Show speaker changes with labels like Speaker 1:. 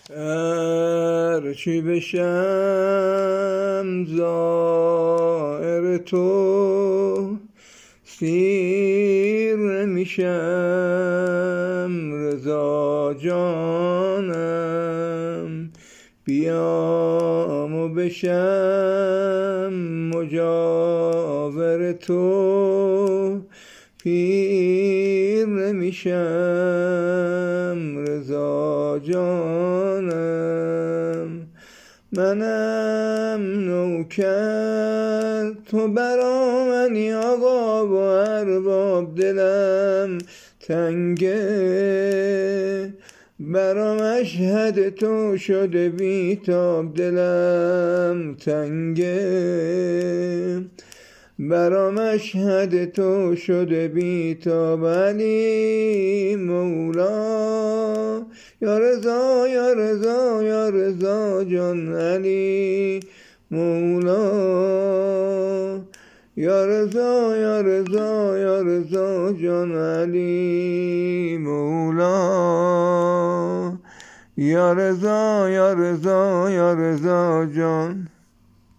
Speaker 1: هرچی بشم زائر تو، سیر نمیشم رضا جانم. بیام و بشم مجاور تو، پیر نمیشم رضا جانم. منم نوکر تو برا منی آقا و ارباب، دلم تنگه برا مشهد تو شده بیتاب، دلم تنگه برا مشهد تو شده بیتاب. علی مولا یا رضا یا رضا یا رضا جان، علی مولا یا رضا یا رضا یا رضا جان، علی مولا یا رضا یا رضا یا رضا جان.